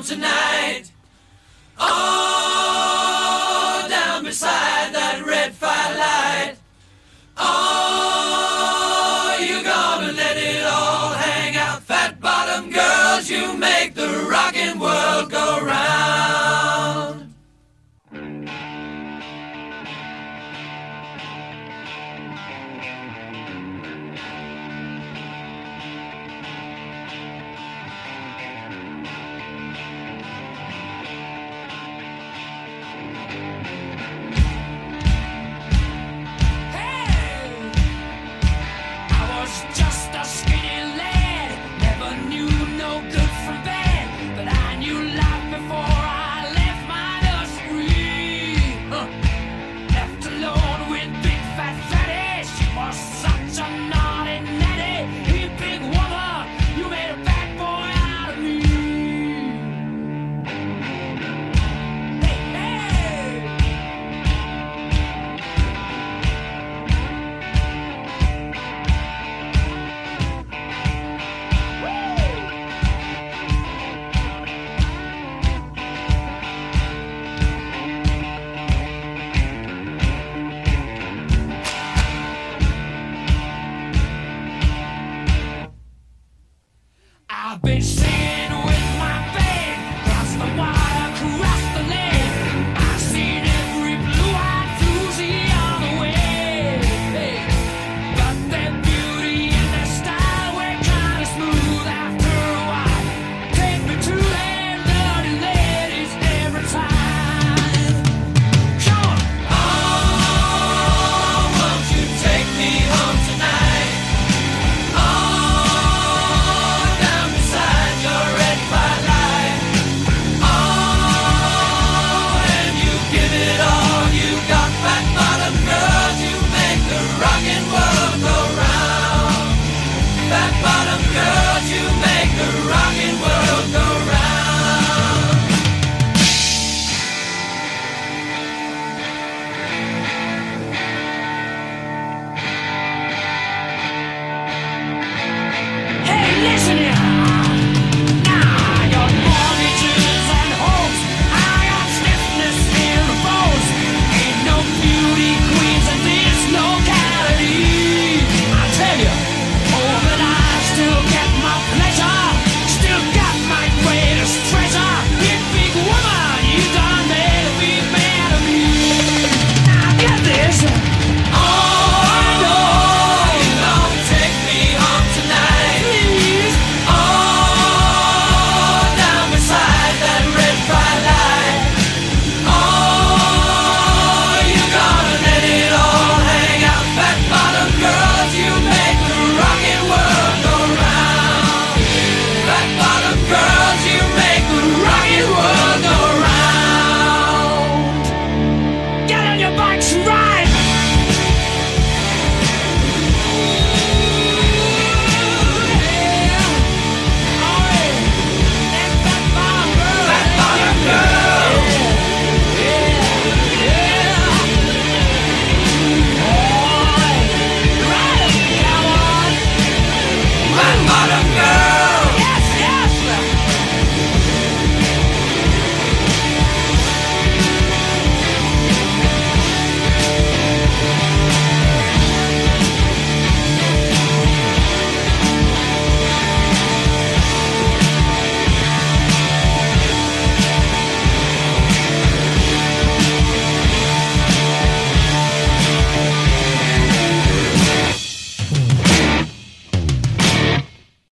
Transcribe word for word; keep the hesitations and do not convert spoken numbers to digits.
tonight. Oh, down beside that red firelight. Oh, you gonna let it all hang out. Fat bottom girls, you make the rockin' world go round. Just a skinny lad, never knew no good from bad, but I knew life before I left my nursery. Huh. Left alone with big fat fatty, she was such a naughty natty. Hey, big woman, you made a bad boy out of me. Hey, hey. I've been singing with my band, across the water, across the land. I've seen every blue-eyed floozy on the way. Hey. But their beauty and their style were kind of smooth after a while. Take me to their dirty ladies every time. Come on! Oh, won't you take me home tonight? Oh, down beside your red firelight. Oh, and you give it all you got. Fat bottom girls, you make the rockin' world go round. Fat bottom girls, you